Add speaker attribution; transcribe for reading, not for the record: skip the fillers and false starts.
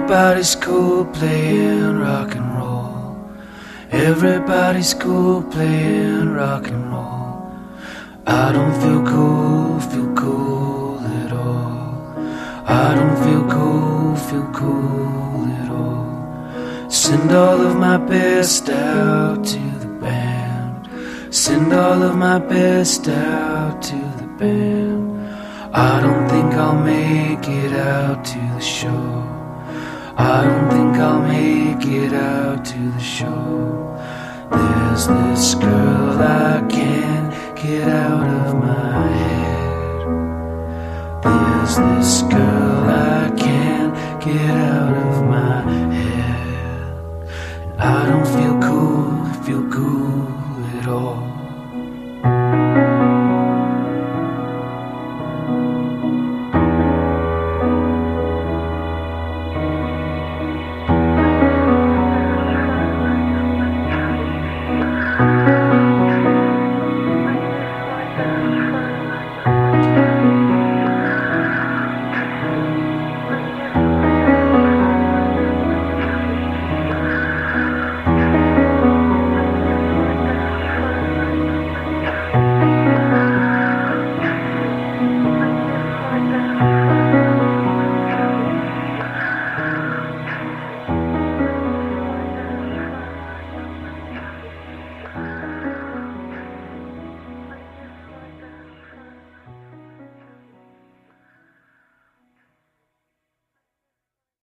Speaker 1: Everybody's cool playing rock and roll. Everybody's cool playing rock and roll. I don't feel cool at all. I don't feel cool at all. Send all of my best out to the band. Send all of my best out to the band. I don't think I'll make it out to the show. I don't think I'll make it out to the show. There's this girl I can't get out of my head. There's this girl I can't get out of